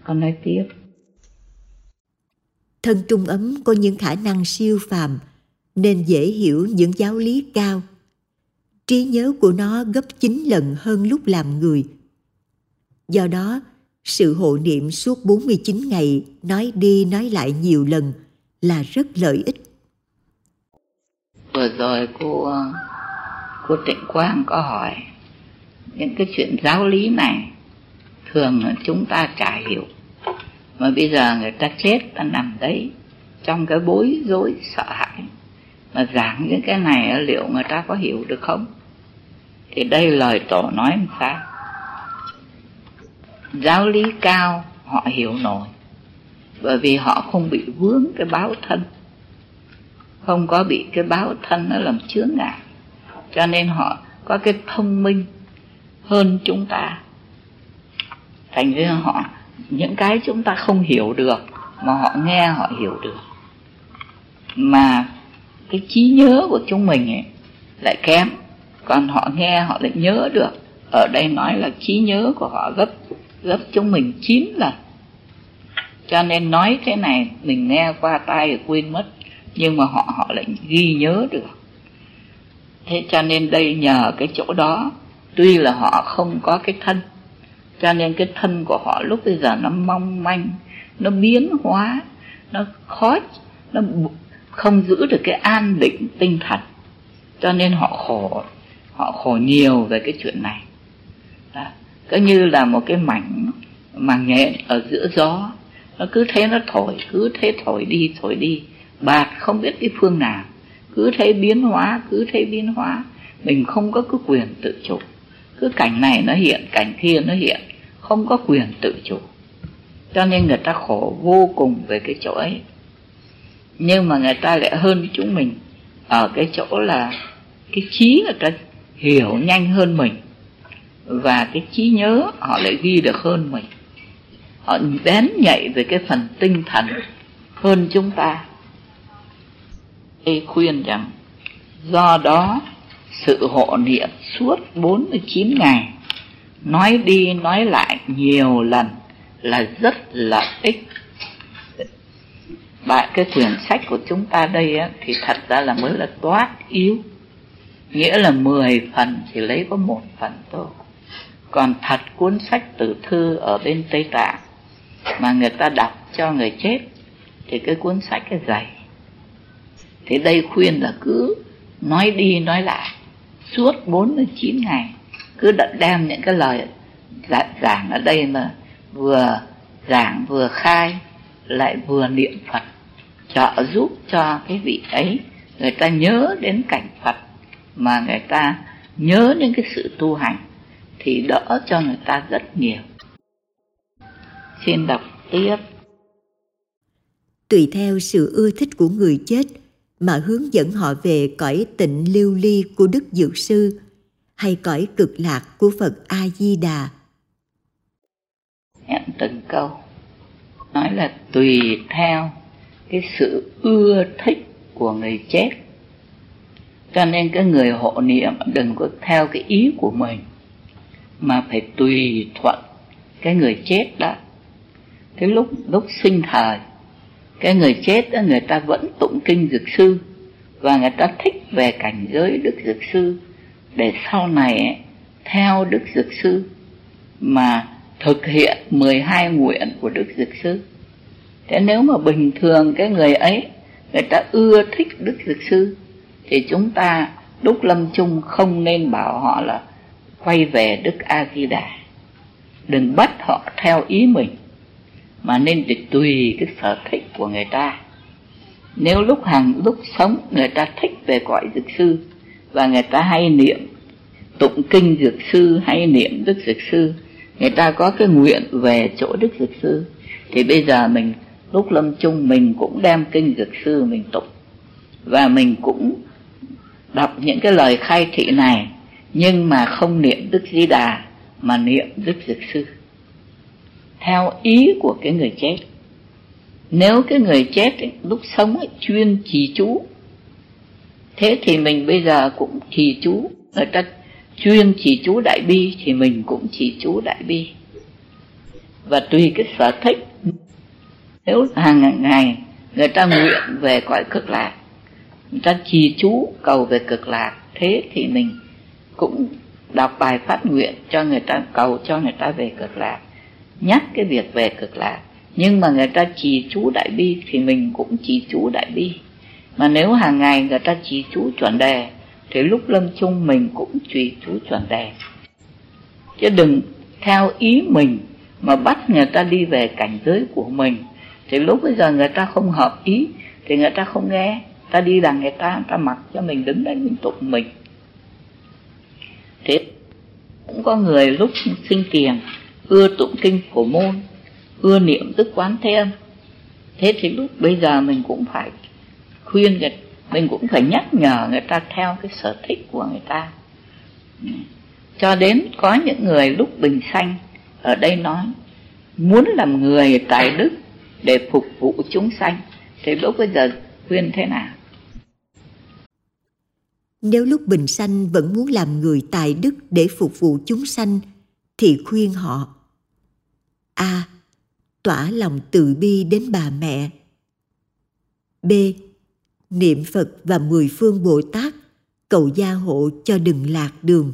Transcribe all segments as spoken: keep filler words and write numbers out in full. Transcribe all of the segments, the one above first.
Con nói tiếp. Thân Trung Ấm có những khả năng siêu phàm nên dễ hiểu những giáo lý cao. Trí nhớ của nó gấp chín lần hơn lúc làm người. Do đó, sự hộ niệm suốt bốn mươi chín ngày nói đi nói lại nhiều lần là rất lợi ích. Vừa rồi cô, cô Trịnh Quang có hỏi những cái chuyện giáo lý này thường chúng ta chả hiểu. Mà bây giờ người ta chết, ta nằm đấy trong cái bối rối sợ hãi, mà giảng những cái này liệu người ta có hiểu được không? Thì đây lời Tổ nói làm sao? Giáo lý cao họ hiểu nổi, bởi vì họ không bị vướng cái báo thân, không có bị cái báo thân nó làm chướng ngại, cho nên họ có cái thông minh hơn chúng ta. Thành ra họ những cái chúng ta không hiểu được mà họ nghe họ hiểu được. Mà cái trí nhớ của chúng mình ấy lại kém, còn họ nghe họ lại nhớ được. Ở đây nói là trí nhớ của họ gấp gấp chúng mình chín lần. Cho nên nói thế này mình nghe qua tai rồi quên mất, nhưng mà họ họ lại ghi nhớ được. Thế cho nên đây nhờ cái chỗ đó, tuy là họ không có cái thân, cho nên cái thân của họ lúc bây giờ nó mong manh, nó biến hóa, nó khó, nó không giữ được cái an định tinh thần, cho nên họ khổ, họ khổ nhiều về cái chuyện này. Đó. Cứ như là một cái mảnh màng nhện ở giữa gió, nó cứ thế nó thổi, cứ thế thổi đi thổi đi, bạt không biết cái phương nào, cứ thế biến hóa, cứ thế biến hóa, mình không có cái quyền tự chủ. Cứ cảnh này nó hiện, cảnh kia nó hiện, không có quyền tự chủ, cho nên người ta khổ vô cùng về cái chỗ ấy. Nhưng mà người ta lại hơn chúng mình ở cái chỗ là cái trí người ta hiểu nhanh hơn mình, và cái trí nhớ họ lại ghi được hơn mình. Họ bén nhạy về cái phần tinh thần hơn chúng ta. Tôi khuyên rằng do đó sự hộ niệm suốt bốn mươi chín ngày, nói đi nói lại nhiều lần là rất lợi ích. Bạn cái quyển sách của chúng ta đây á, thì thật ra là mới là toát yếu, nghĩa là mười phần thì lấy có một phần thôi. Còn thật cuốn sách tử thư ở bên Tây Tạng mà người ta đọc cho người chết thì cái cuốn sách cái dày. Thì đây khuyên là cứ nói đi nói lại suốt bốn mươi chín ngày, cứ đem những cái lời giảng ở đây mà vừa giảng vừa khai lại vừa niệm Phật, trợ giúp cho cái vị ấy người ta nhớ đến cảnh Phật, mà người ta nhớ đến cái sự tu hành thì đỡ cho người ta rất nhiều. Xin đọc tiếp. Tùy theo sự ưa thích của người chết mà hướng dẫn họ về cõi tịnh lưu ly của Đức Dược Sư hay cõi cực lạc của Phật A-di-đà. Hẹn từng câu nói là tùy theo cái sự ưa thích của người chết, cho nên cái người hộ niệm đừng có theo cái ý của mình, mà phải tùy thuận cái người chết đó. Cái lúc lúc sinh thời, cái người chết đó người ta vẫn tụng kinh Dược Sư, và người ta thích về cảnh giới Đức Dược Sư, để sau này ấy, theo Đức Dược Sư mà thực hiện mười hai nguyện của Đức Dược Sư. Thế nếu mà bình thường cái người ấy người ta ưa thích Đức Dược Sư thì chúng ta lúc lâm chung không nên bảo họ là quay về Đức A-di-đà. Đừng bắt họ theo ý mình, mà nên để tùy cái sở thích của người ta. Nếu lúc hàng lúc sống người ta thích về cõi Dược Sư và người ta hay niệm tụng kinh Dược Sư, hay niệm Đức Dược Sư, người ta có cái nguyện về chỗ Đức Dược Sư, thì bây giờ mình lúc lâm chung mình cũng đem kinh Dược Sư mình tụng, và mình cũng đọc những cái lời khai thị này, nhưng mà không niệm Đức Di Đà mà niệm Đức Dược Sư theo ý của cái người chết. Nếu cái người chết ấy, lúc sống ấy, chuyên trì chú, thế thì mình bây giờ cũng trì chú. Người ta chuyên trì chú Đại Bi thì mình cũng trì chú Đại Bi. và tùy cái sở thích. Nếu hàng ngày người ta nguyện về cõi cực lạc, người ta trì chú cầu về cực lạc, thế thì mình cũng đọc bài phát nguyện cho người ta, cầu cho người ta về cực lạc, nhắc cái việc về cực lạc. Nhưng mà người ta trì chú đại bi thì mình cũng trì chú đại bi. Mà nếu hàng ngày người ta trì chú chuẩn đề thì lúc lâm chung mình cũng trì chú chuẩn đề. Chứ đừng theo ý mình mà bắt người ta đi về cảnh giới của mình. Thì lúc bây giờ người ta không hợp ý thì người ta không nghe, ta đi đằng người ta, người ta mặc cho mình đứng đấy mình tụng mình. Thế cũng có người lúc sinh tiền ưa tụng kinh Phổ Môn, ưa niệm tức Quán Thế Âm. Thế thì lúc bây giờ mình cũng phải khuyên người, mình cũng phải nhắc nhở người ta theo cái sở thích của người ta. Cho đến có những người lúc bình sanh, ở đây nói muốn làm người tài đức để phục vụ chúng sanh, thì lúc bây giờ khuyên thế nào? Nếu lúc bình sanh vẫn muốn làm người tài đức để phục vụ chúng sanh, thì khuyên họ: A. Tỏa lòng từ bi đến bà mẹ. B. Niệm Phật và mười phương Bồ Tát cầu gia hộ cho đừng lạc đường.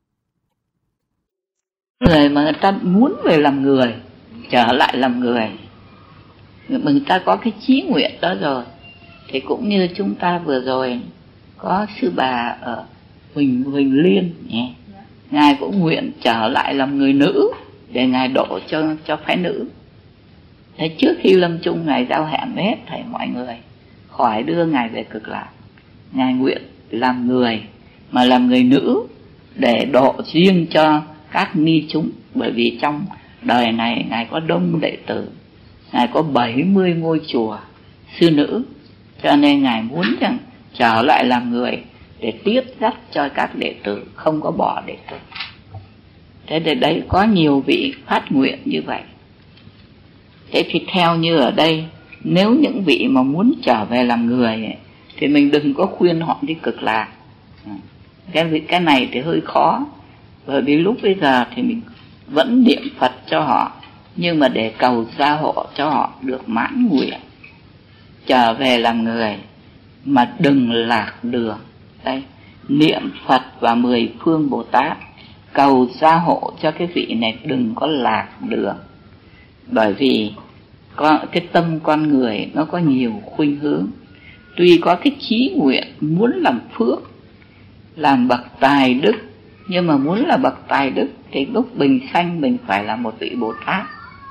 Người mà người ta muốn về làm người, trở lại làm người, người ta có cái chí nguyện đó rồi, thì cũng như chúng ta vừa rồi có sư bà ở Huỳnh Huỳnh Liên nhé, ngài cũng nguyện trở lại làm người nữ để ngài độ cho cho phái nữ. Thế trước khi lâm chung ngài giao hẹn với hết thảy mọi người khỏi đưa ngài về cực lạc, ngài nguyện làm người mà làm người nữ để độ riêng cho các ni chúng. Bởi vì trong đời này ngài có đông đệ tử, ngài có bảy mươi ngôi chùa sư nữ, cho nên ngài muốn rằng trở lại làm người để tiếp dắt cho các đệ tử, không có bỏ đệ tử. Thế để đấy có nhiều vị phát nguyện như vậy. Thế thì theo như ở đây, nếu những vị mà muốn trở về làm người ấy, thì mình đừng có khuyên họ đi cực lạc. Cái, cái này thì hơi khó, bởi vì lúc bây giờ thì mình vẫn niệm Phật cho họ, nhưng mà để cầu gia hộ cho họ được mãn nguyện trở về làm người mà đừng lạc đường. Đây, niệm Phật và mười phương Bồ Tát cầu gia hộ cho cái vị này đừng có lạc đường. Bởi vì có cái tâm con người nó có nhiều khuynh hướng. Tuy có cái chí nguyện muốn làm phước, làm bậc tài đức, nhưng mà muốn là bậc tài đức thì lúc bình sanh mình phải là một vị Bồ Tát.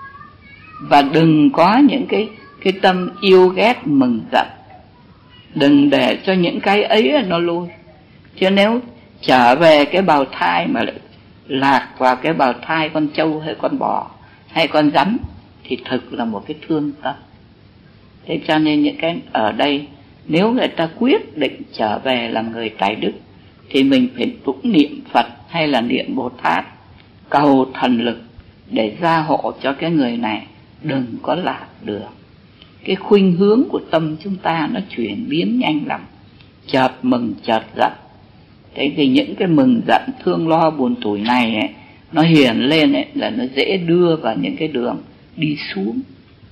Và đừng có những cái, cái tâm yêu ghét mừng giận, đừng để cho những cái ấy nó lui. Chứ nếu trở về cái bào thai mà lại lạc vào cái bào thai con trâu hay con bò hay con rắn thì thực là một cái thương tâm. Thế cho nên những cái ở đây, nếu người ta quyết định trở về làm người tài đức thì mình phải tụng niệm Phật hay là niệm Bồ Tát, cầu thần lực để gia hộ cho cái người này đừng có lạc đường. Cái khuynh hướng của tâm chúng ta nó chuyển biến nhanh lắm, chợt mừng chợt giận. Thế thì những cái mừng giận thương lo buồn tủi này ấy, nó hiển lên ấy, là nó dễ đưa vào những cái đường đi xuống.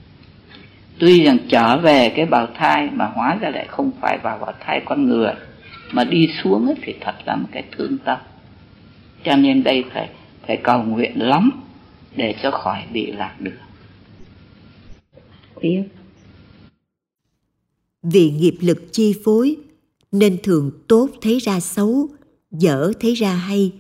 Tuy rằng trở về cái bào thai mà hóa ra lại không phải vào bào thai con người, mà đi xuống ấy thì thật là một cái thương tâm. Cho nên đây phải, phải cầu nguyện lắm để cho khỏi bị lạc đường. Tiếp. Vì nghiệp lực chi phối nên thường tốt thấy ra xấu, dở thấy ra hay.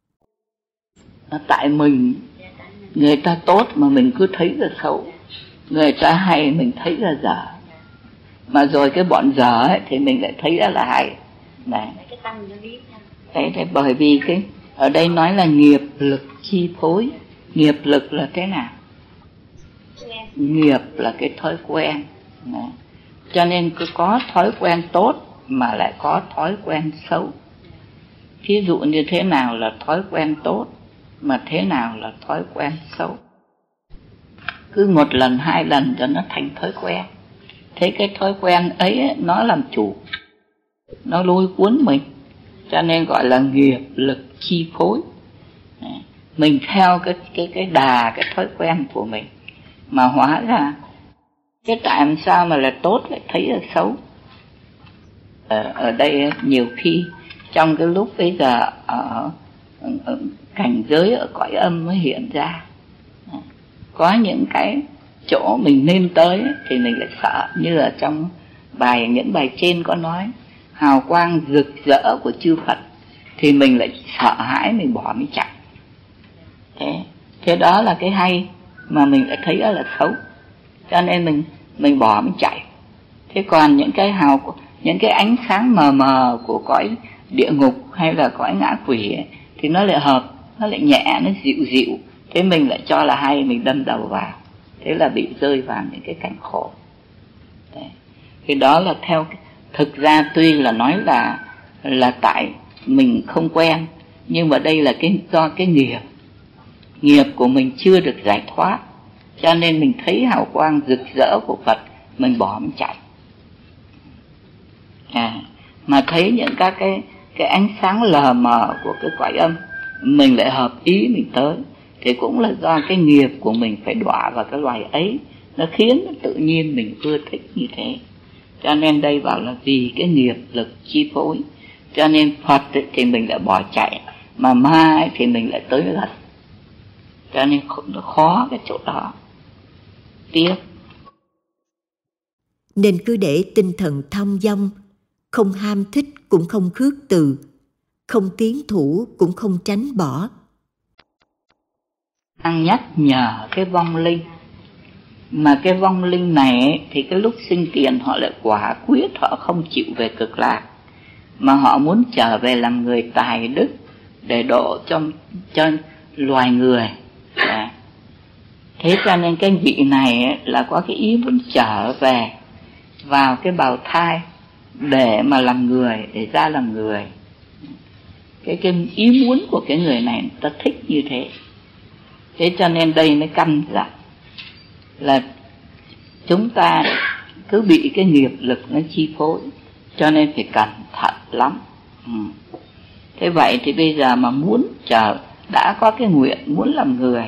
Tại mình, người ta tốt mà mình cứ thấy ra xấu, người ta hay mình thấy ra dở, mà rồi cái bọn dở ấy thì mình lại thấy ra là hay. Đấy. Đấy, đấy, bởi vì cái ở đây nói là nghiệp lực chi phối. Nghiệp lực là thế nào? Nghiệp là cái thói quen. Đấy. Cho nên cứ có thói quen tốt mà lại có thói quen xấu. Thí dụ như thế nào là thói quen tốt mà thế nào là thói quen xấu. Cứ một lần hai lần cho nó thành thói quen. Thế cái thói quen ấy nó làm chủ, nó lôi cuốn mình, cho nên gọi là nghiệp lực chi phối. mình theo cái cái cái đà, cái thói quen của mình, mà hóa ra cái tại sao mà là tốt lại thấy là xấu. Ở, ở đây nhiều khi trong cái lúc bây giờ ở, ở cảnh giới ở cõi âm mới hiện ra, có những cái chỗ mình nên tới thì mình lại sợ. Như ở trong bài, những bài trên có nói hào quang rực rỡ của chư Phật thì mình lại sợ hãi, mình bỏ, mình chạy. Thế, thế đó là cái hay mà mình lại thấy đó là xấu, cho nên mình mình bỏ, mình chạy. Thế còn những cái hào, những cái ánh sáng mờ mờ của cõi địa ngục hay là cõi ngã quỷ ấy, thì nó lại hợp, nó lại nhẹ, nó dịu dịu. Thế mình lại cho là hay, mình đâm đầu vào, thế là bị rơi vào những cái cảnh khổ. Đấy. Thì đó là theo, thực ra tuy là nói là là tại mình không quen, nhưng mà đây là cái do cái nghiệp nghiệp của mình chưa được giải thoát, cho nên mình thấy hào quang rực rỡ của Phật mình bỏ, mình chạy. À, mà thấy những các cái cái ánh sáng lờ mờ của cái cõi âm mình lại hợp ý mình tới, thì cũng là do cái nghiệp của mình phải đọa vào cái loài ấy, nó khiến nó tự nhiên mình ưa thích như thế. Cho nên đây bảo là vì cái nghiệp lực chi phối, cho nên Phật thì mình lại bỏ chạy, mà ma thì mình lại tới gần. Cho nên nó khó cái chỗ đó. Tiếp. Nên cứ để tinh thần thong dong, không ham thích cũng không khước từ, không tiến thủ cũng không tránh bỏ. Đang nhắc nhở cái vong linh, mà cái vong linh này ấy, thì cái lúc sinh tiền họ lại quả quyết họ không chịu về cực lạc, mà họ muốn trở về làm người tài đức để độ cho, cho loài người. Đấy. Thế cho nên cái vị này ấy, là có cái ý muốn trở về vào cái bào thai để mà làm người, để ra làm người. Cái, cái ý muốn của cái người này ta thích như thế. Thế cho nên đây mới căn dặn là chúng ta cứ bị cái nghiệp lực nó chi phối, cho nên phải cẩn thận lắm. Ừ. Thế vậy thì bây giờ mà muốn chờ, đã có cái nguyện muốn làm người,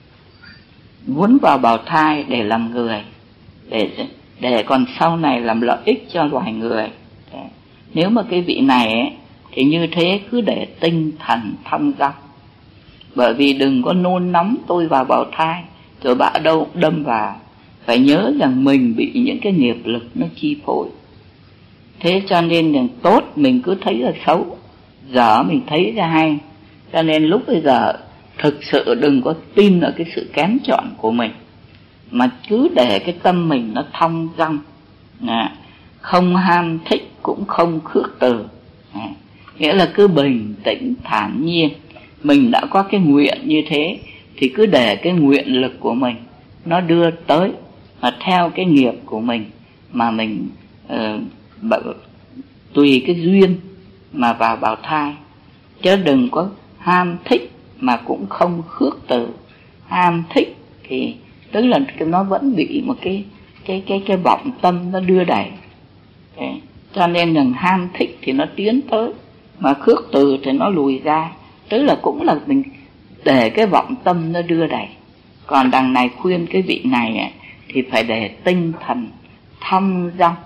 muốn vào bào thai để làm người, để để còn sau này làm lợi ích cho loài người. Đấy. Nếu mà cái vị này ấy, thì như thế cứ để tinh thần thong dong. Bởi vì đừng có nôn nóng tôi vào bào thai rồi bạ đâu đâm vào. Phải nhớ rằng mình bị những cái nghiệp lực nó chi phối. Thế cho nên là tốt mình cứ thấy là xấu, dở mình thấy ra hay. Cho nên lúc bây giờ thực sự đừng có tin ở cái sự kén chọn của mình, mà cứ để cái tâm mình nó thong dong, không ham thích cũng không khước từ. Nghĩa là cứ bình tĩnh thản nhiên. Mình đã có cái nguyện như thế thì cứ để cái nguyện lực của mình nó đưa tới, mà theo cái nghiệp của mình mà mình uh, tùy cái duyên mà vào bào thai. Chứ đừng có ham thích mà cũng không khước từ. Ham thích thì tức là nó vẫn bị một cái cái cái cái vọng tâm nó đưa đẩy. Đấy. Cho nên rằng ham thích thì nó tiến tới, mà khước từ thì nó lùi ra. Tức là cũng là mình để cái vọng tâm nó đưa đẩy. Còn đằng này khuyên cái vị này ấy, thì phải để tinh thần thong dong,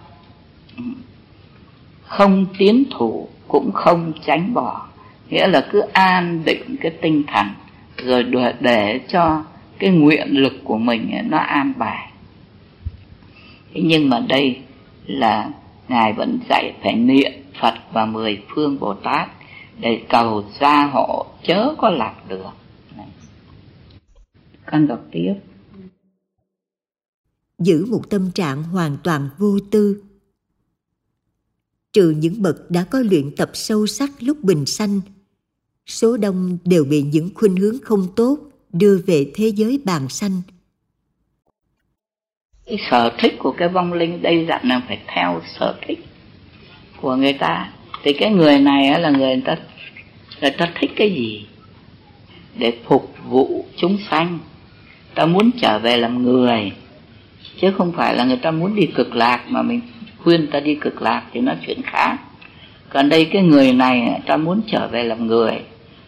không tiến thủ cũng không tránh bỏ. Nghĩa là cứ an định cái tinh thần, rồi để, để cho cái nguyện lực của mình ấy, nó an bài. Thế nhưng mà đây là Ngài vẫn dạy phải niệm Phật và mười phương Bồ Tát để cầu gia hộ, chớ có lạc được. Con đọc tiếp. Giữ một tâm trạng hoàn toàn vô tư. Trừ những bậc đã có luyện tập sâu sắc lúc bình sanh, số đông đều bị những khuynh hướng không tốt đưa về thế giới bàn sanh. Cái sở thích của cái vong linh đây dặn là phải theo sở thích của người ta. Thì cái người này là người ta người ta thích cái gì để phục vụ chúng sanh. Ta muốn trở về làm người, chứ không phải là người ta muốn đi cực lạc mà mình khuyên ta đi cực lạc thì nó chuyện khác. Còn đây cái người này ta muốn trở về làm người,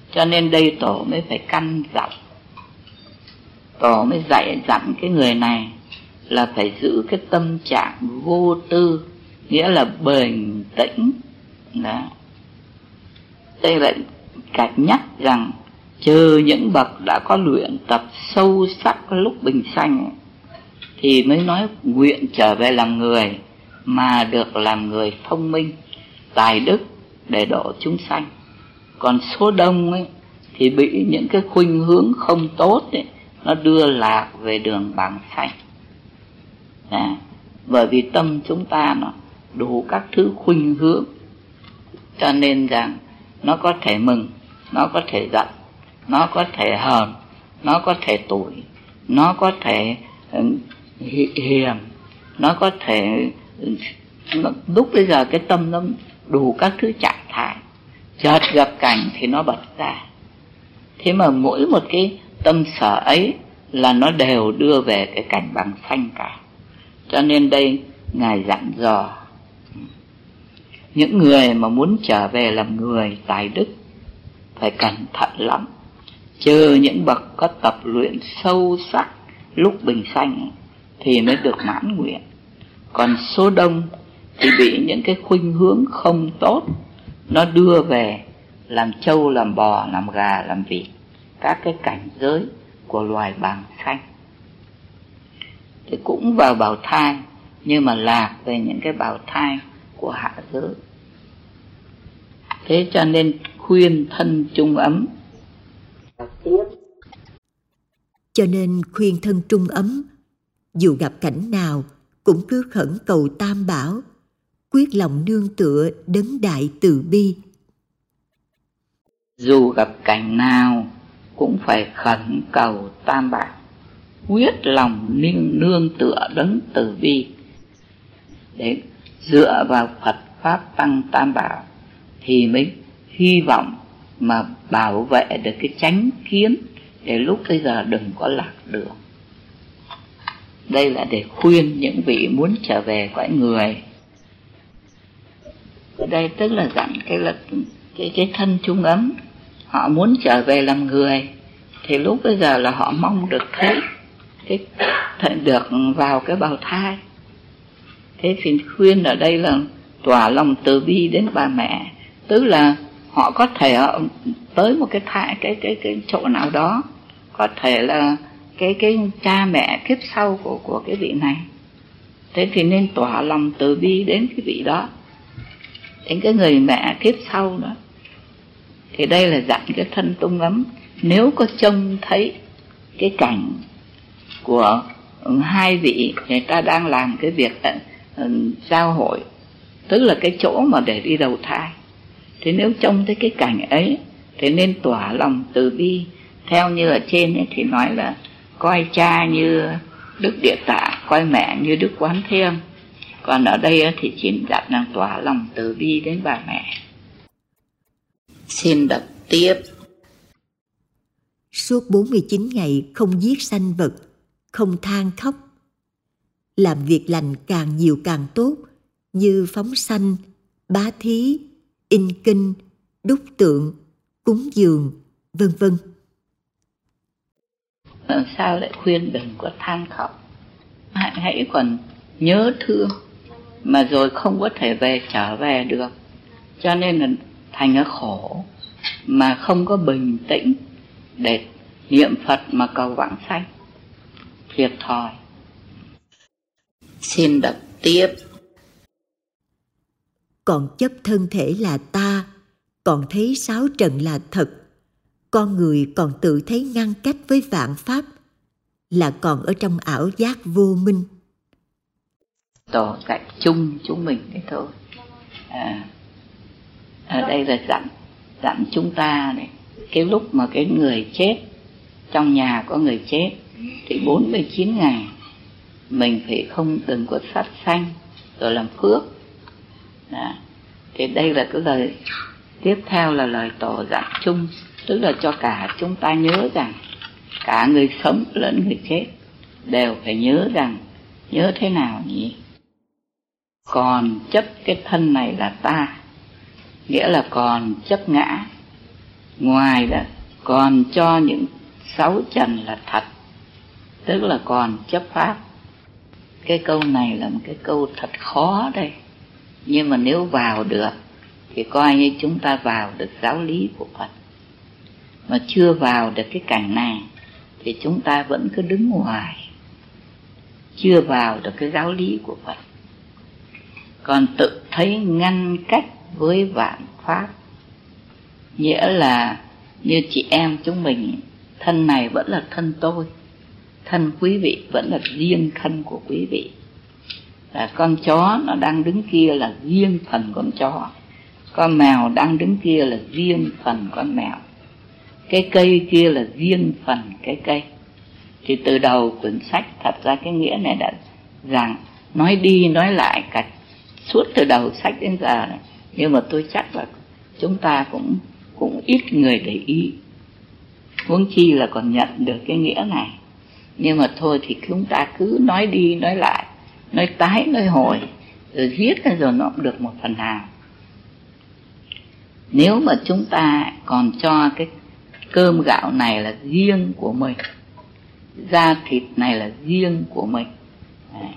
Cho nên đây tổ mới phải căn dặn, tổ mới dạy dặn cái người này là phải giữ cái tâm trạng vô tư, nghĩa là bình tĩnh. Đó. Đây lại cảnh nhắc rằng trừ những bậc đã có luyện tập sâu sắc lúc bình sanh thì mới nói nguyện trở về làm người, mà được làm người thông minh, tài đức để độ chúng sanh. Còn số đông ấy thì bị những cái khuynh hướng không tốt ấy, nó đưa lạc về đường bảng sanh. À, bởi vì tâm chúng ta nó đủ các thứ khuynh hướng, cho nên rằng nó có thể mừng, nó có thể giận, nó có thể hờn, nó có thể tủi, nó có thể hiền, nó có thể nó, lúc bây giờ cái tâm nó đủ các thứ trạng thái, chợt gặp cảnh thì nó bật ra. Thế mà mỗi một cái tâm sở ấy là nó đều đưa về cái cảnh bằng sanh cả. Cho nên đây Ngài dặn dò những người mà muốn trở về làm người tài đức phải cẩn thận lắm. Trừ những bậc có tập luyện sâu sắc lúc bình sanh thì mới được mãn nguyện. Còn số đông thì bị những cái khuynh hướng không tốt nó đưa về làm trâu, làm bò, làm gà, làm vịt, các cái cảnh giới của loài bàng sanh. Thì cũng vào bào thai, nhưng mà lạc về những cái bào thai của hạ giới. Thế cho nên khuyên thân trung ấm. Cho nên khuyên thân trung ấm, dù gặp cảnh nào cũng cứ khẩn cầu Tam Bảo, quyết lòng nương tựa đấng đại từ bi. Dù gặp cảnh nào cũng phải khẩn cầu Tam Bảo, quyết lòng nương, nương tựa đấng từ bi, để dựa vào Phật Pháp Tăng Tam Bảo thì mới hy vọng mà bảo vệ được cái chánh kiến, để lúc bây giờ đừng có lạc đường. Đây là để khuyên những vị muốn trở về cõi người. Đây tức là dặn cái là cái cái thân trung ấm, họ muốn trở về làm người thì lúc bây giờ là họ mong được thấy cái được vào cái bào thai. Thế thì khuyên ở đây là tỏa lòng từ bi đến bà mẹ, tức là họ có thể tới một cái thai cái cái cái chỗ nào đó, có thể là cái cái cha mẹ kiếp sau của của cái vị này. Thế thì nên tỏa lòng từ bi đến cái vị đó, đến cái người mẹ kiếp sau đó. Thì đây là dặn cái thân trung ấm, nếu có trông thấy cái cảnh của hai vị người ta đang làm cái việc uh, giao hội, tức là cái chỗ mà để đi đầu thai, thì nếu trông thấy cái cảnh ấy thì nên tỏa lòng từ bi. Theo như ở trên ấy thì nói là coi cha như Đức Địa Tạng, coi mẹ như Đức Quán Thiêm. Còn ở đây thì chỉ dặn là tỏa lòng từ bi đến bà mẹ. Xin đọc tiếp. Suốt bốn mươi chín ngày không giết sanh vật, không than khóc, làm việc lành càng nhiều càng tốt, như phóng sanh, bá thí, in kinh, đúc tượng, cúng dường, vân vân. Sao lại khuyên đừng có than khóc, hãy, hãy còn nhớ thương, mà rồi không có thể về trở về được, cho nên là thành ở khổ, mà không có bình tĩnh để niệm Phật mà cầu vãng sanh, thiệt thòi. Xin đọc tiếp. Còn chấp thân thể là ta, còn thấy sáu trần là thật, con người còn tự thấy ngăn cách với vạn pháp, là còn ở trong ảo giác vô minh. Tổ dạy chung chúng mình thế thôi. À, ở đây là dặn dặn chúng ta này, cái lúc mà cái người chết, trong nhà có người chết thì bốn mươi chín ngày mình phải không đừng có sát sanh rồi làm phước. Đó. Thì đây là cái lời tiếp theo, là lời tổ dặn chung, tức là cho cả chúng ta nhớ rằng cả người sống lẫn người chết đều phải nhớ rằng, nhớ thế nào nhỉ? Còn chấp cái thân này là ta, nghĩa là còn chấp ngã, ngoài đó còn cho những sáu trần là thật, tức là còn chấp pháp. Cái câu này là một cái câu thật khó đây, nhưng mà nếu vào được thì coi như chúng ta vào được giáo lý của Phật. Mà chưa vào được cái cảnh này thì chúng ta vẫn cứ đứng ngoài, chưa vào được cái giáo lý của Phật, còn tự thấy ngăn cách với vạn pháp. Nghĩa là như chị em chúng mình, thân này vẫn là thân tôi, thân quý vị vẫn là riêng thân của quý vị. Là con chó nó đang đứng kia là riêng phần con chó, con mèo đang đứng kia là riêng phần con mèo, cái cây kia là riêng phần cái cây. Thì từ đầu quyển sách thật ra cái nghĩa này đã rằng nói đi nói lại cả suốt từ đầu sách đến giờ này, nhưng mà tôi chắc là chúng ta cũng cũng ít người để ý, huống chi là còn nhận được cái nghĩa này. Nhưng mà thôi thì chúng ta cứ nói đi nói lại, nói tái nói hồi, rồi viết rồi nó cũng được một phần nào. Nếu mà chúng ta còn cho cái cơm gạo này là riêng của mình, da thịt này là riêng của mình, đấy,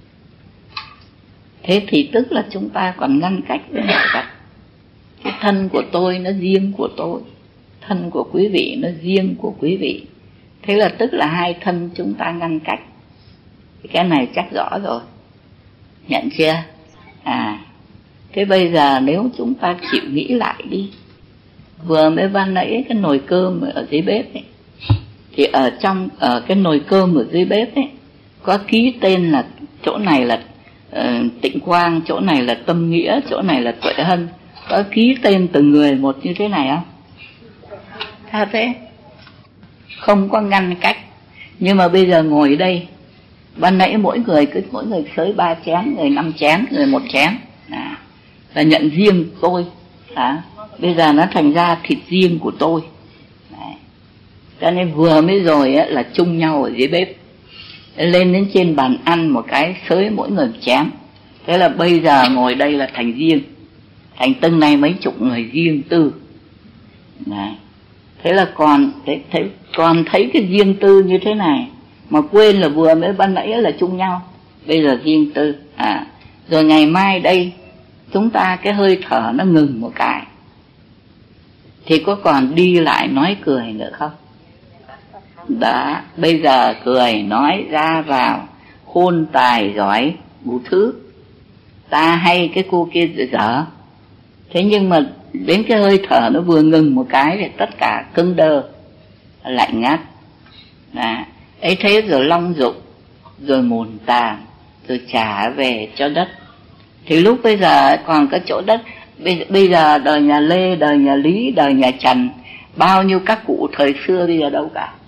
thế thì tức là chúng ta còn ngăn cách với mọi vật. Cái thân của tôi nó riêng của tôi, thân của quý vị nó riêng của quý vị. Thế là tức là hai thân chúng ta ngăn cách. Cái này chắc rõ rồi, nhận chưa? À, thế bây giờ nếu chúng ta chịu nghĩ lại đi. Vừa mới ban nãy cái nồi cơm ở dưới bếp ấy, thì ở trong ở cái nồi cơm ở dưới bếp ấy có ký tên là chỗ này là uh, Tịnh Quang, chỗ này là Tâm Nghĩa, chỗ này là Tuệ Hân. Có ký tên từng người một như thế này không? Sao thế? Không có ngăn cách. Nhưng mà bây giờ ngồi đây, ban nãy mỗi người cứ mỗi người xới ba chén, người năm chén, người một chén, à, là nhận riêng tôi. À, bây giờ nó thành ra thịt riêng của tôi. Đấy. Cho nên vừa mới rồi á, là chung nhau ở dưới bếp, lên đến trên bàn ăn một cái xới mỗi người một chén. Thế là bây giờ ngồi đây là thành riêng, thành từng này mấy chục người riêng tư. Đấy. Thế là còn thế, thế, còn thấy cái riêng tư như thế này mà quên là vừa mới ban nãy là chung nhau, bây giờ riêng tư. À, rồi ngày mai đây chúng ta cái hơi thở nó ngừng một cái thì có còn đi lại nói cười nữa không? Đó, bây giờ cười nói ra vào, khôn tài giỏi đủ thứ, ta hay cái cô kia dở. Thế nhưng mà đến cái hơi thở nó vừa ngừng một cái thì tất cả cứng đơ, lạnh ngắt. À, ấy thế rồi long dục, rồi mồn tàn, rồi trả về cho đất. Thì lúc bây giờ còn có chỗ đất. Bây, bây giờ đời nhà Lê, đời nhà Lý, đời nhà Trần, bao nhiêu các cụ thời xưa bây giờ đâu cả.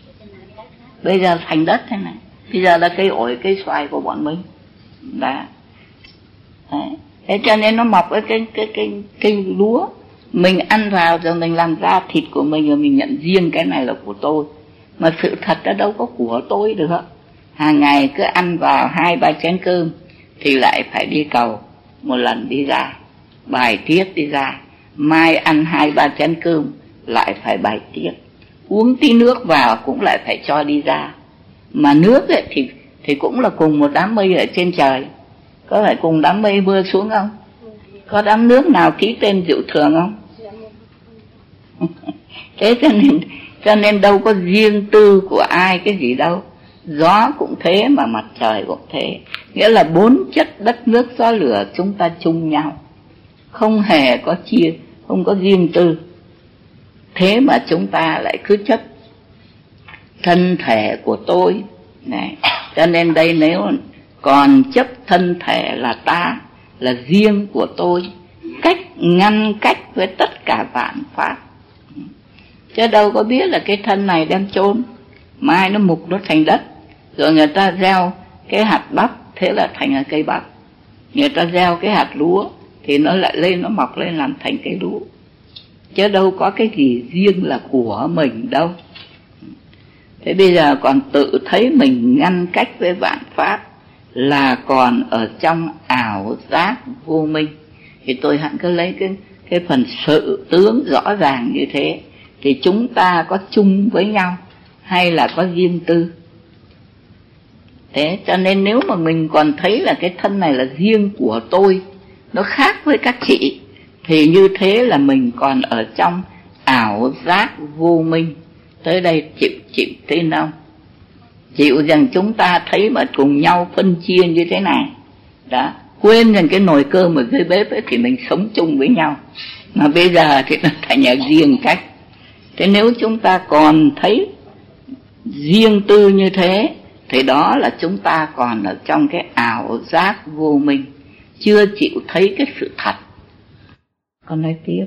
Bây giờ thành đất thế này. Bây giờ là cây ổi, cây xoài của bọn mình. Đó. Đấy. Thế cho nên nó mọc cái cái cái cái cây lúa, mình ăn vào rồi mình làm ra thịt của mình, rồi mình nhận riêng cái này là của tôi. Mà sự thật nó đâu có của tôi được. Hàng ngày cứ ăn vào hai ba chén cơm thì lại phải đi cầu một lần đi ra, bài tiết đi ra. Mai ăn hai ba chén cơm lại phải bài tiết. Uống tí nước vào cũng lại phải cho đi ra. Mà nước ấy thì thì cũng là cùng một đám mây ở trên trời. Có phải cùng đám mây mưa xuống không? Có đám nước nào ký tên Diệu Thường không? Thế cho nên, cho nên đâu có riêng tư của ai cái gì đâu. Gió cũng thế mà mặt trời cũng thế. Nghĩa là bốn chất đất nước gió lửa chúng ta chung nhau, không hề có chia, không có riêng tư. Thế mà chúng ta lại cứ chấp thân thể của tôi này. Cho nên đây nếu còn chấp thân thể là ta, là riêng của tôi, cách ngăn cách với tất cả vạn pháp. Chứ đâu có biết là cái thân này đem chôn, mai nó mục nó thành đất. Rồi người ta gieo cái hạt bắp, thế là thành cây bắp. Người ta gieo cái hạt lúa thì nó lại lên, nó mọc lên làm thành cây lúa. Chứ đâu có cái gì riêng là của mình đâu. Thế bây giờ còn tự thấy mình ngăn cách với vạn pháp, là còn ở trong ảo giác vô minh. Thì tôi hẳn cứ lấy cái, cái phần sự tướng rõ ràng như thế, thì chúng ta có chung với nhau hay là có riêng tư? Thế cho nên nếu mà mình còn thấy là cái thân này là riêng của tôi, nó khác với các chị, thì như thế là mình còn ở trong ảo giác vô minh. Tới đây chịu chịu tin không? Chịu rằng chúng ta thấy mà cùng nhau phân chia như thế này đó, quên rằng cái nồi cơm ở dưới bếp ấy thì mình sống chung với nhau, mà bây giờ thì nó thành nhà riêng cách. Thế nếu chúng ta còn thấy riêng tư như thế, thì đó là chúng ta còn ở trong cái ảo giác vô minh, chưa chịu thấy cái sự thật. Con nói tiếp.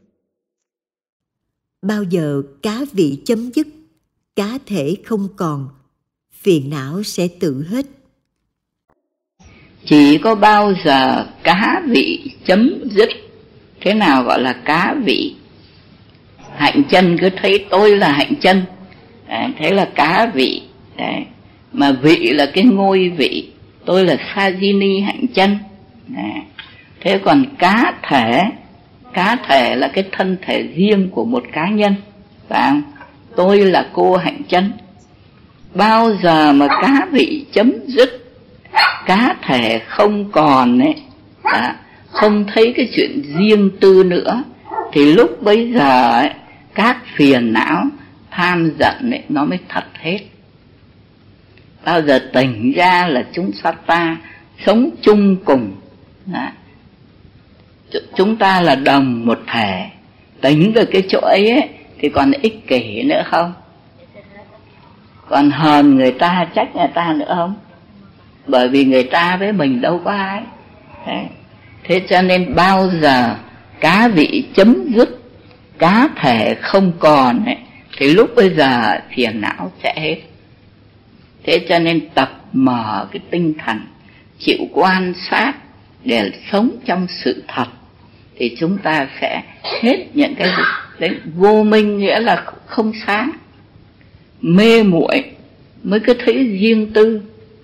Bao giờ cá vị chấm dứt, cá thể không còn, phiền não sẽ tự hết. Chỉ có bao giờ cá vị chấm dứt. Thế nào gọi là cá vị? Hạnh chân cứ thấy tôi là hạnh chân, đấy, thế là cá vị. Đấy. Mà vị là cái ngôi vị, tôi là Sajini hạnh chân. Đấy. Thế còn cá thể, cá thể là cái thân thể riêng của một cá nhân, phải không? Tôi là cô hạnh chân. Bao giờ mà cá vị chấm dứt, cá thể không còn ấy, đó, không thấy cái chuyện riêng tư nữa, thì lúc bấy giờ ấy, các phiền não tham giận ấy, nó mới thật hết. Bao giờ tỉnh ra là chúng ta sống chung cùng đó. Chúng ta là đồng một thể. Tỉnh về cái chỗ ấy, ấy thì còn ích kỷ nữa không? Còn hờn người ta, trách người ta nữa không? Bởi vì người ta với mình đâu có ai. Thế, Thế cho nên bao giờ cá vị chấm dứt, cá thể không còn ấy, thì lúc bây giờ phiền não sẽ hết. Thế cho nên tập mở cái tinh thần, chịu quan sát để sống trong sự thật, thì chúng ta sẽ hết những cái đấy. Vô minh nghĩa là không sáng, mê muội mới cứ thấy riêng tư.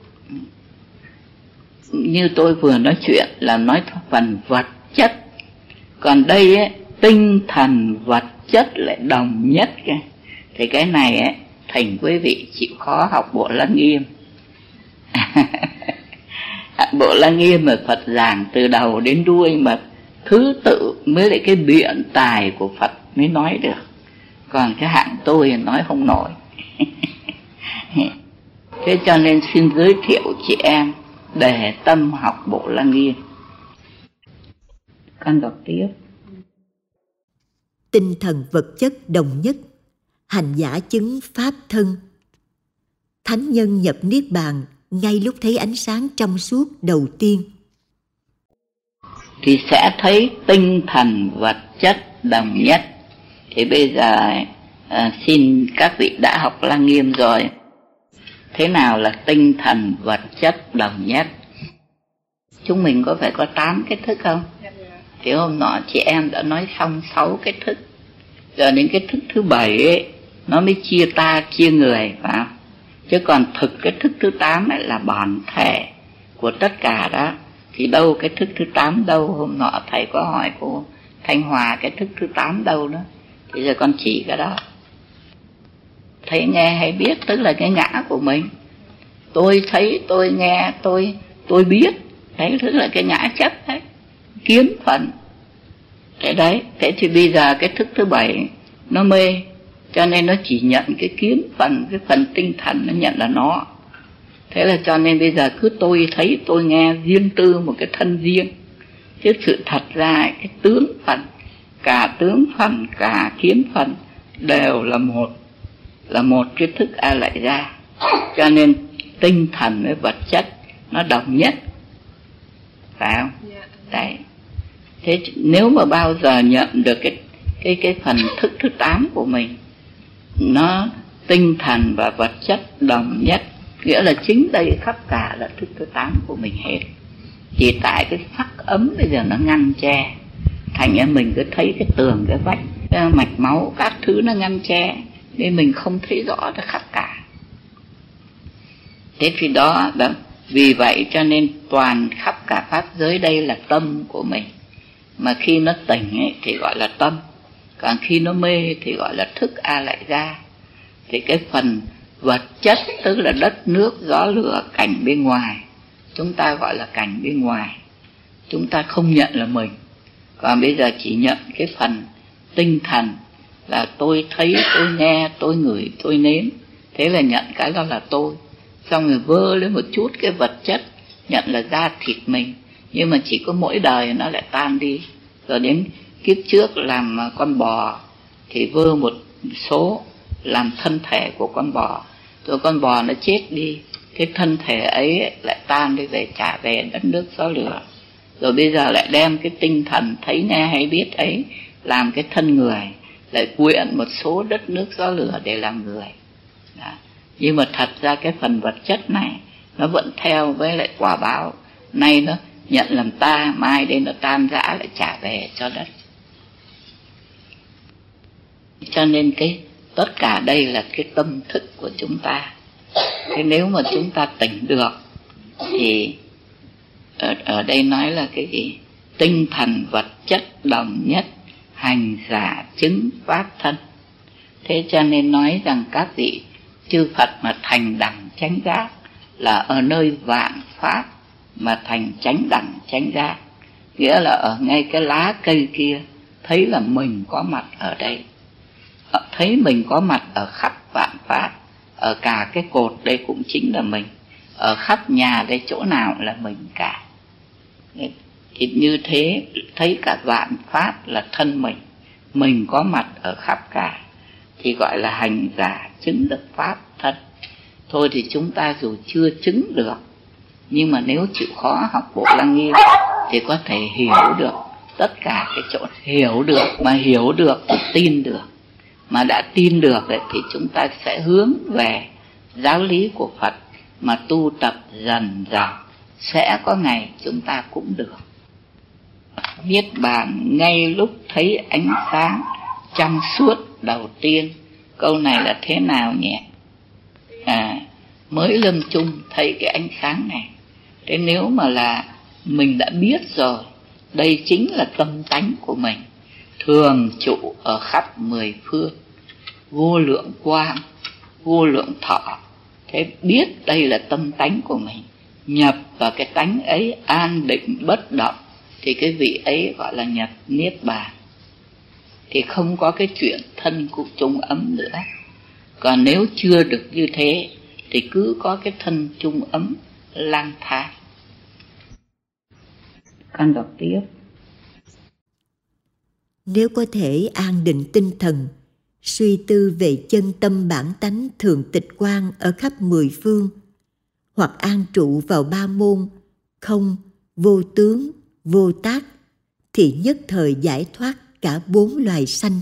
Như tôi vừa nói chuyện là nói phần vật chất, còn đây ấy, tinh thần vật chất lại đồng nhất kìa. Thì cái này ấy, thành quý vị chịu khó học Bộ Lăng Nghiêm. Bộ Lăng Nghiêm mà Phật giảng từ đầu đến đuôi, mà thứ tự mới lại cái biện tài của Phật mới nói được. Còn cái hạng tôi nói không nổi. Thế cho nên xin giới thiệu chị em để tâm học Bộ Lăng Nghiêm. Con đọc tiếp. Tinh thần vật chất đồng nhất, hành giả chứng pháp thân. Thánh nhân nhập niết bàn ngay lúc thấy ánh sáng trong suốt đầu tiên, thì sẽ thấy tinh thần vật chất đồng nhất. Thì bây giờ à, xin các vị đã học Lăng Nghiêm rồi, thế nào là tinh thần vật chất đồng nhất? Chúng mình có phải có tám cái thức không? Thì hôm nọ chị em đã nói xong sáu cái thức, giờ đến cái thức thứ bảy ấy, nó mới chia ta chia người, phải không? Chứ còn thực cái thức thứ tám ấy là bản thể của tất cả đó. Thì đâu cái thức thứ tám đâu? Hôm nọ thầy có hỏi cô Thanh Hòa cái thức thứ tám đâu đó, thì giờ con chỉ cái đó. Thấy nghe hay biết tức là cái ngã của mình. Tôi thấy, tôi nghe, tôi tôi biết, đấy tức là cái ngã chấp đấy, kiến phận. Thế đấy, thế thì bây giờ cái thức thứ bảy nó mê, cho nên nó chỉ nhận cái kiến phần, cái phần tinh thần nó nhận là nó. Thế là cho nên bây giờ cứ tôi thấy, tôi nghe riêng tư một cái thân riêng. Chứ sự thật ra cái tướng phần, cả tướng phần, cả kiến phần đều là một, là một cái thức A Lại Ra. Cho nên tinh thần với vật chất nó đồng nhất, phải không? Đấy. Thế nếu mà bao giờ nhận được cái cái cái phần thức thứ tám của mình, nó tinh thần và vật chất đồng nhất, nghĩa là chính đây khắp cả là thức thứ tám của mình hết. Chỉ tại cái sắc ấm bây giờ nó ngăn che, thành ra mình cứ thấy cái tường, cái vách, cái mạch máu, các thứ nó ngăn che, nên mình không thấy rõ được khắp cả. Thế thì đó, đó vì vậy cho nên toàn khắp cả pháp giới đây là tâm của mình. Mà khi nó tỉnh ấy, thì gọi là tâm, còn khi nó mê thì gọi là thức a lại gia. Thì cái phần vật chất tức là đất nước gió lửa cảnh bên ngoài, chúng ta gọi là cảnh bên ngoài, chúng ta không nhận là mình. Còn bây giờ chỉ nhận cái phần tinh thần là tôi thấy, tôi nghe, tôi ngửi, tôi nếm, thế là nhận cái đó là tôi. Xong rồi vơ lên một chút cái vật chất, nhận là da thịt mình, nhưng mà chỉ có mỗi đời nó lại tan đi. Rồi đến kiếp trước làm con bò thì vơ một số làm thân thể của con bò, rồi con bò nó chết đi, cái thân thể ấy lại tan đi về trả về đất nước gió lửa. Rồi bây giờ lại đem cái tinh thần thấy nghe hay biết ấy làm cái thân người, lại quyện một số đất nước gió lửa để làm người. Đó. Nhưng mà thật ra cái phần vật chất này nó vẫn theo với lại quả báo, nay nó nhận làm ta, mai đây nó tan rã lại trả về cho đất. Cho nên cái tất cả đây là cái tâm thức của chúng ta. Thế nếu mà chúng ta tỉnh được thì ở, ở đây nói là cái gì? Tinh thần vật chất đồng nhất, hành giả chứng pháp thân. Thế cho nên nói rằng các vị chư Phật mà thành đẳng chánh giác là ở nơi vạn pháp mà thành chánh đẳng chánh giác. Nghĩa là ở ngay cái lá cây kia thấy là mình có mặt ở đây, thấy mình có mặt ở khắp vạn pháp, ở cả cái cột đây cũng chính là mình, ở khắp nhà đây chỗ nào là mình cả. Thì như thế thấy cả vạn pháp là thân mình, mình có mặt ở khắp cả, thì gọi là hành giả chứng được pháp thân. Thôi thì chúng ta dù chưa chứng được, nhưng mà nếu chịu khó học Bộ Lăng Nghiêm thì có thể hiểu được tất cả cái chỗ. Hiểu được, mà hiểu được thì tin được. Mà đã tin được ấy, thì chúng ta sẽ hướng về giáo lý của Phật mà tu tập dần dần, sẽ có ngày chúng ta cũng được. Niết bàn ngay lúc thấy ánh sáng trong suốt đầu tiên. Câu này là thế nào nhỉ? À, mới lâm chung thấy cái ánh sáng này. Thế nếu mà là mình đã biết rồi, đây chính là tâm tánh của mình, thường trụ ở khắp mười phương, vô lượng quang, vô lượng thọ. Thế biết đây là tâm tánh của mình, nhập vào cái tánh ấy an định bất động, thì cái vị ấy gọi là nhập niết bàn. Thì không có cái chuyện thân cụ chung ấm nữa. Còn nếu chưa được như thế thì cứ có cái thân chung ấm lang thang. Con đọc tiếp. Nếu có thể an định tinh thần, suy tư về chân tâm bản tánh thường tịch quang ở khắp mười phương, hoặc an trụ vào ba môn không, vô tướng, vô tác, thì nhất thời giải thoát cả bốn loài sanh.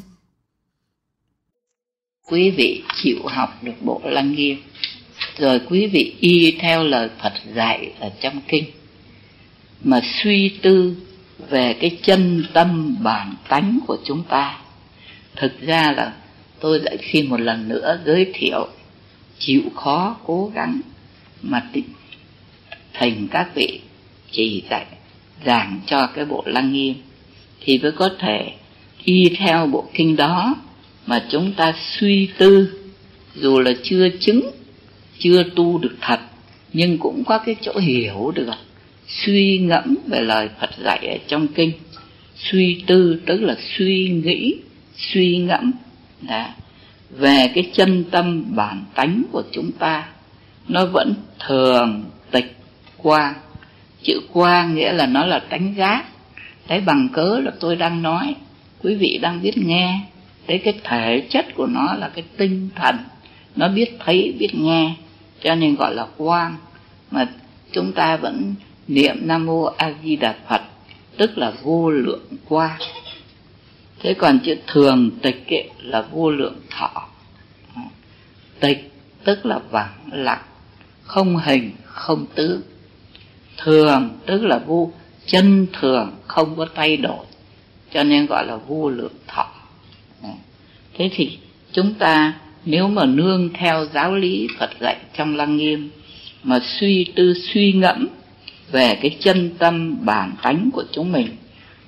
Quý vị chịu học được Bộ Lăng Nghiêm, rồi quý vị y theo lời Phật dạy ở trong kinh mà suy tư về cái chân tâm bản tánh của chúng ta. Thực ra là tôi lại xin một lần nữa giới thiệu, chịu khó cố gắng mà thỉnh các vị chỉ dạy giảng cho cái Bộ Lăng Nghiêm, thì mới có thể y theo bộ kinh đó mà chúng ta suy tư, dù là chưa chứng, chưa tu được thật, nhưng cũng có cái chỗ hiểu được, suy ngẫm về lời Phật dạy ở trong kinh. Suy tư tức là suy nghĩ, suy ngẫm đó, về cái chân tâm bản tánh của chúng ta. Nó vẫn thường tịch quang. Chữ quang nghĩa là nó là tánh giác. Đấy, bằng cớ là tôi đang nói, quý vị đang biết nghe. Đấy, cái thể chất của nó là cái tinh thần, nó biết thấy, biết nghe, cho nên gọi là quang. Mà chúng ta vẫn niệm Nam Mô A Di Đà Phật, tức là vô lượng quang. Thế còn chữ thường tịch ấy, là vô lượng thọ. Tịch tức là vắng lặng, không hình, không tướng. Thường tức là vô, chân thường, không có thay đổi, cho nên gọi là vô lượng thọ. Thế thì chúng ta nếu mà nương theo giáo lý Phật dạy trong Lăng Nghiêm mà suy tư suy ngẫm về cái chân tâm bản tánh của chúng mình,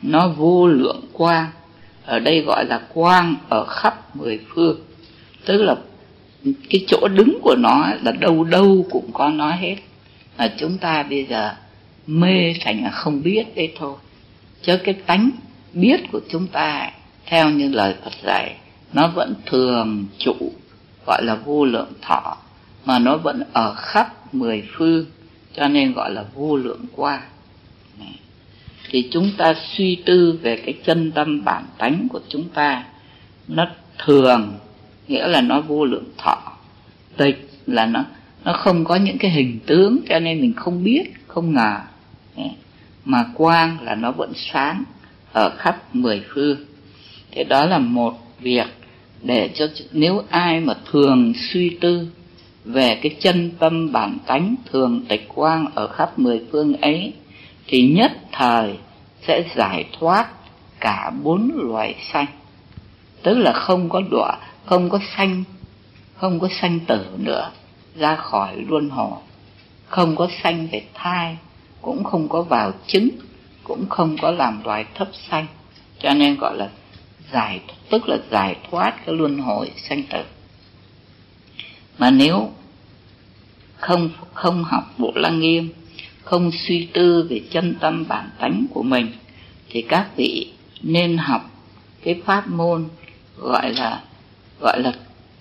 nó vô lượng quang. Ở đây gọi là quang ở khắp mười phương, tức là cái chỗ đứng của nó là đâu đâu cũng có nó hết. Mà chúng ta bây giờ mê thành là không biết đấy thôi, chứ cái tánh biết của chúng ta theo như lời Phật dạy nó vẫn thường trụ, gọi là vô lượng thọ, mà nó vẫn ở khắp mười phương, cho nên gọi là vô lượng quang. Thì chúng ta suy tư về cái chân tâm bản tánh của chúng ta, nó thường nghĩa là nó vô lượng thọ, tịch là nó nó không có những cái hình tướng, cho nên mình không biết, không ngờ. Mà quang là nó vẫn sáng ở khắp mười phương. Thế đó là một việc để cho nếu ai mà thường suy tư về cái chân tâm bản tánh thường tịch quang ở khắp mười phương ấy, thì nhất thời sẽ giải thoát cả bốn loài sanh. Tức là không có đọa, không có sanh, không có sanh tử nữa, ra khỏi luân hồi, không có sanh về thai, cũng không có vào trứng, cũng không có làm loài thấp sanh. Cho nên gọi là giải, tức là giải thoát cái luân hồi sanh tử. Mà nếu không không học Bộ Lăng Nghiêm, không suy tư về chân tâm bản tánh của mình, thì các vị nên học cái pháp môn gọi là gọi là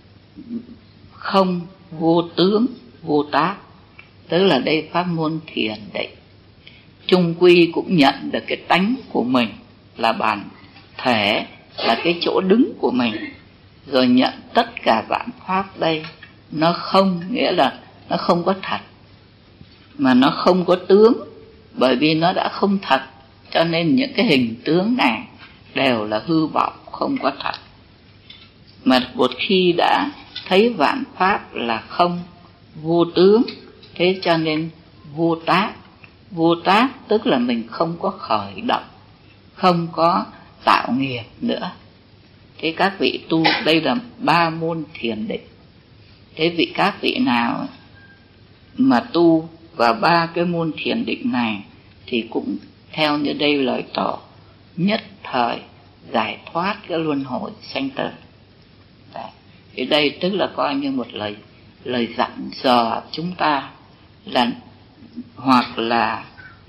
không vô tướng vô tác, tức là đây pháp môn thiền định. Chung quy cũng nhận được cái tánh của mình là bản thể, là cái chỗ đứng của mình, rồi nhận tất cả vạn pháp đây nó không, nghĩa là nó không có thật, mà nó không có tướng, bởi vì nó đã không thật, cho nên những cái hình tướng này đều là hư vọng, không có thật. Mà một khi đã thấy vạn pháp là không, vô tướng, thế cho nên vô tác. Vô tác tức là mình không có khởi động, không có tạo nghiệp nữa. Thế các vị tu, đây là ba môn thiền định. Thế vị các vị nào mà tu vào ba cái môn thiền định này thì cũng theo như đây lời tỏ, nhất thời giải thoát cái luân hồi sanh tử. Đấy. Thì đây tức là coi như một lời lời dặn dò chúng ta là hoặc là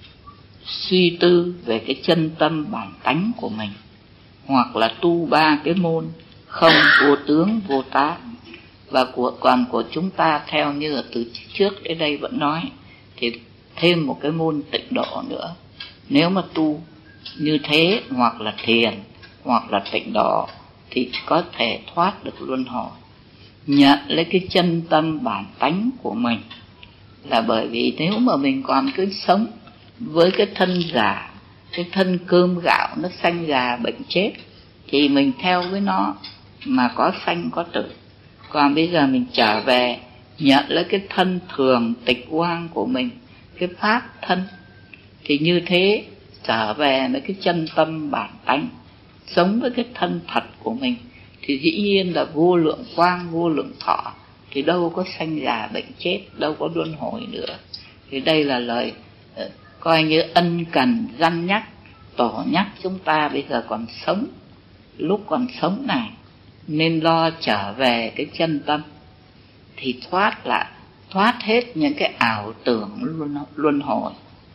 suy tư về cái chân tâm bản tánh của mình, hoặc là tu ba cái môn không, vô tướng, vô tác. Và của còn của chúng ta theo như là từ trước đến đây vẫn nói, thì thêm một cái môn tịnh độ nữa. Nếu mà tu như thế, hoặc là thiền hoặc là tịnh độ, thì có thể thoát được luân hồi, nhận lấy cái chân tâm bản tánh của mình. Là bởi vì nếu mà mình còn cứ sống với cái thân giả, cái thân cơm gạo nó sanh già bệnh chết, thì mình theo với nó mà có sanh có tử. Còn bây giờ mình trở về nhận lấy cái thân thường tịch quang của mình, cái pháp thân, thì như thế trở về với cái chân tâm bản tánh, sống với cái thân thật của mình, thì dĩ nhiên là vô lượng quang, vô lượng thọ, thì đâu có sanh già bệnh chết, đâu có luân hồi nữa. Thì đây là lời uh, coi như ân cần răn nhắc, tổ nhắc chúng ta bây giờ còn sống, lúc còn sống này nên lo trở về cái chân tâm, thì thoát lại, thoát hết những cái ảo tưởng luân, luân hồi.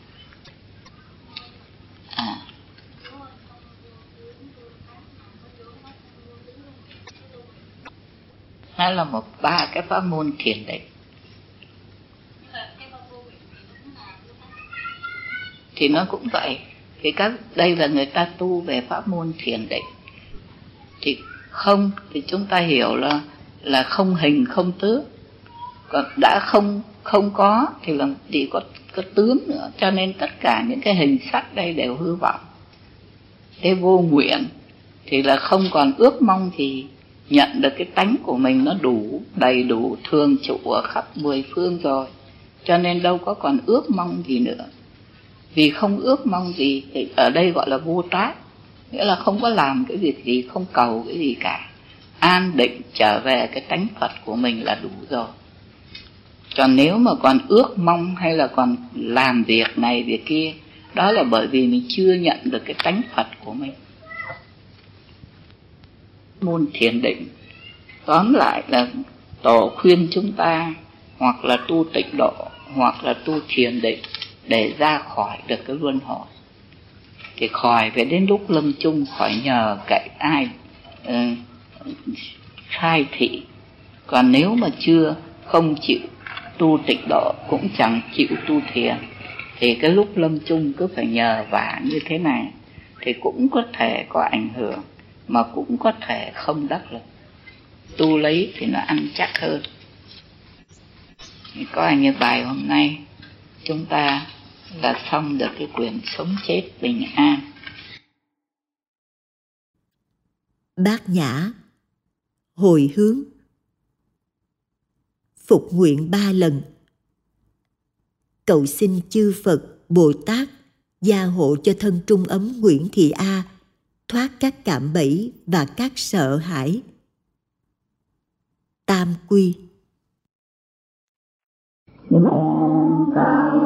À. Đó là một ba cái pháp môn thiền định. Thì nó cũng vậy. Thì các đây là người ta tu về pháp môn thiền định. Thì không thì chúng ta hiểu là là không hình không tướng. Còn đã không không có thì làm gì có có tướng nữa, cho nên tất cả những cái hình sắc đây đều hư vọng. Thế vô nguyện thì là không còn ước mong gì, nhận được cái tánh của mình nó đủ, đầy đủ, thường trụ ở khắp mười phương rồi, cho nên đâu có còn ước mong gì nữa. Vì không ước mong gì thì ở đây gọi là vô tác, nghĩa là không có làm cái việc gì, không cầu cái gì cả, an định trở về cái tánh Phật của mình là đủ rồi. Còn nếu mà còn ước mong hay là còn làm việc này việc kia, Đó là bởi vì mình chưa nhận được cái tánh Phật của mình. Môn thiền định tóm lại là tổ khuyên chúng ta hoặc là tu tịnh độ hoặc là tu thiền định để ra khỏi được cái luân hồi. Thì khỏi phải đến lúc lâm chung khỏi nhờ cậy ai uh, khai thị. Còn nếu mà chưa không chịu tu tịnh độ cũng chẳng chịu tu thiền thì cái lúc lâm chung cứ phải nhờ vả như thế này thì cũng có thể có ảnh hưởng mà cũng có thể không đắc lực. Tu lấy thì nó ăn chắc hơn. Coi như bài hôm nay chúng ta là xong được cái quyền sống chết bình an. Bát nhã, hồi hướng, phục nguyện ba lần. Cầu xin chư Phật, Bồ Tát gia hộ cho thân trung ấm Nguyễn Thị A thoát các cạm bẫy và các sợ hãi. Tam quy. Nam